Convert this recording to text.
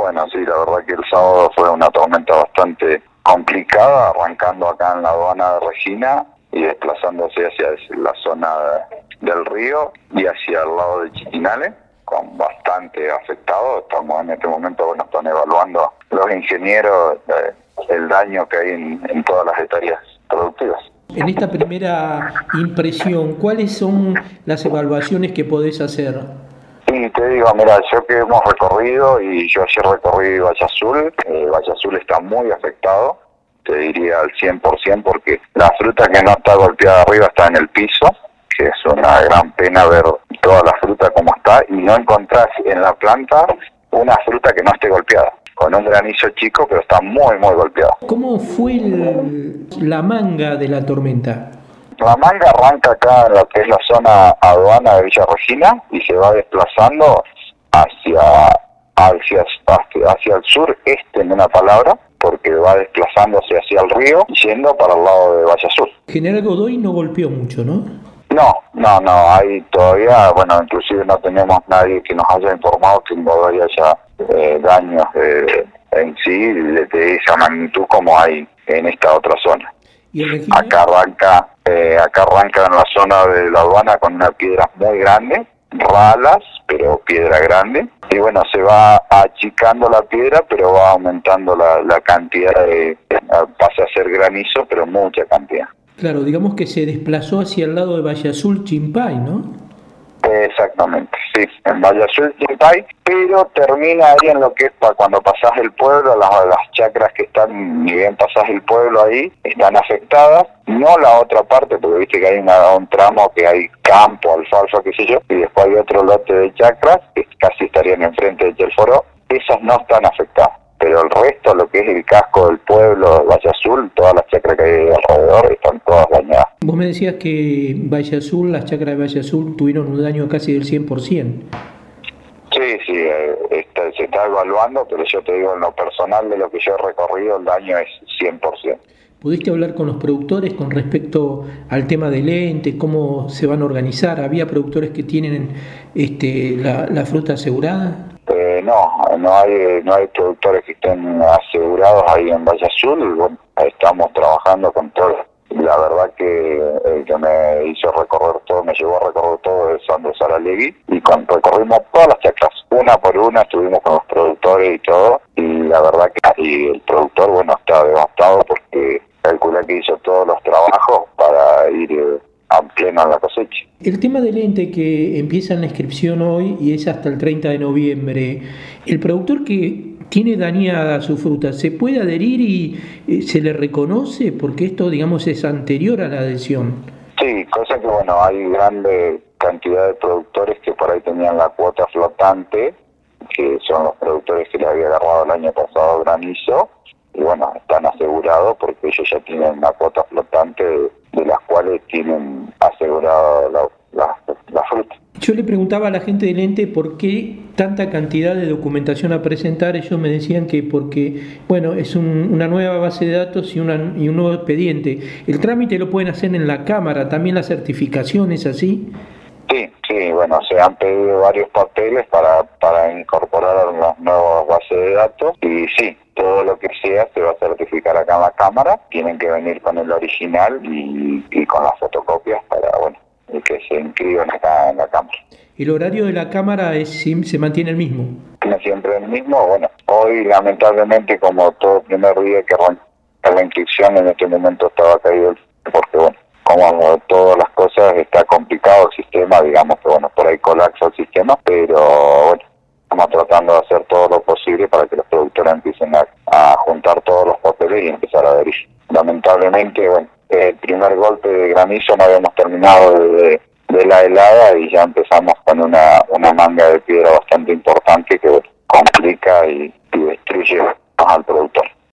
bueno, sí, la verdad que el sábado fue una tormenta bastante complicada, arrancando acá en la aduana de Regina y desplazándose hacia la zona del río y hacia el lado de Chiquinales, con bastante afectado. Estamos en este momento, bueno, están evaluando los ingenieros el daño que hay en todas las hectáreas productivas. En esta primera impresión, ¿cuáles son las evaluaciones que podés hacer? Sí, te digo, mira, yo que hemos recorrido, y yo ayer recorrí Valle Azul está muy afectado, te diría al 100%, porque la fruta que no está golpeada arriba está en el piso, que es una gran pena ver toda la fruta como está, y no encontrás en la planta una fruta que no esté golpeada, con un granizo chico, pero está muy, muy golpeado. ¿Cómo fue la manga de la tormenta? La manga arranca acá en lo que es la zona aduana de Villa Regina y se va desplazando hacia el sureste, en una palabra, porque va desplazándose hacia el río, yendo para el lado de Valle Azul. General Godoy no golpeó mucho, ¿no? No, hay todavía, bueno, inclusive no tenemos nadie que nos haya informado que en Godoy haya daños en sí de esa magnitud como hay en esta otra zona. ¿Y el Regina? Acá arranca en la zona de la aduana con una piedra muy grande, ralas, pero piedra grande, y bueno, se va achicando la piedra, pero va aumentando la cantidad pasa a ser granizo, pero mucha cantidad. Claro, digamos que se desplazó hacia el lado de Valle Azul, Chimpay, ¿no? Exactamente, sí, en Valle Azul, Chimpay, pero termina ahí en lo que es cuando pasás el pueblo, las chacras que están, ni bien pasás el pueblo ahí, están afectadas, no la otra parte, porque viste que hay un tramo que hay campo, alfalfa, qué sé yo, y después hay otro lote de chacras que casi estarían enfrente de Chelforó, esas no están afectadas. Pero el resto, lo que es el casco del pueblo de Valle Azul, todas las chacras que hay alrededor están todas dañadas. Vos me decías que Valle Azul, las chacras de Valle Azul tuvieron un daño casi del 100%. Sí, se está evaluando, pero yo te digo, en lo personal de lo que yo he recorrido, el daño es 100%. ¿Pudiste hablar con los productores con respecto al tema del ente, cómo se van a organizar? ¿Había productores que tienen la fruta asegurada? No hay productores que estén asegurados ahí en Valle Azul. Bueno, estamos trabajando con todo. La verdad que el que me hizo recorrer todo, me llevó a recorrer todo es Sandro Saralegui, y recorrimos todas las chacras, una por una, estuvimos con los productores y todo, y la verdad que el productor, bueno, está devastado porque calcula que hizo todos los trabajos para ir a pleno en la cosecha. El tema del ente que empieza en la inscripción hoy y es hasta el 30 de noviembre, el productor que tiene dañada su fruta, ¿se puede adherir y se le reconoce? Porque esto, digamos, es anterior a la adhesión. Sí, cosa que, bueno, hay grande cantidad de productores que por ahí tenían la cuota flotante, que son los productores que le había agarrado el año pasado granizo, y bueno, están asegurados porque ellos ya tienen una cuota flotante de las cuales tienen asegurada la fruta. Yo le preguntaba a la gente del ente por qué tanta cantidad de documentación a presentar. Ellos me decían que porque, bueno, es una nueva base de datos y un nuevo expediente. El trámite lo pueden hacer en la Cámara, también la certificación, ¿es así? Sí, bueno, se han pedido varios papeles para incorporar a las nuevas bases de datos, y sí, todo lo que sea se va a certificar acá en la Cámara. Tienen que venir con el original y con las fotocopias para, bueno, que se inscriban acá en la Cámara. ¿El horario de la Cámara se mantiene el mismo? Tiene siempre el mismo. Bueno, hoy lamentablemente, como todo primer día que arranca la inscripción, en este momento estaba caído porque, bueno, como todas las cosas, está complicado el sistema, digamos que, bueno, por ahí colapsa el sistema, pero bueno, estamos tratando de hacer todo lo posible para que los productores empiecen a juntar todos los papeles y empezar a adherir. Lamentablemente, bueno, el primer golpe de granizo no habíamos terminado de la helada y ya empezamos con una manga de piedra bastante importante que, bueno, complica y destruye al productor.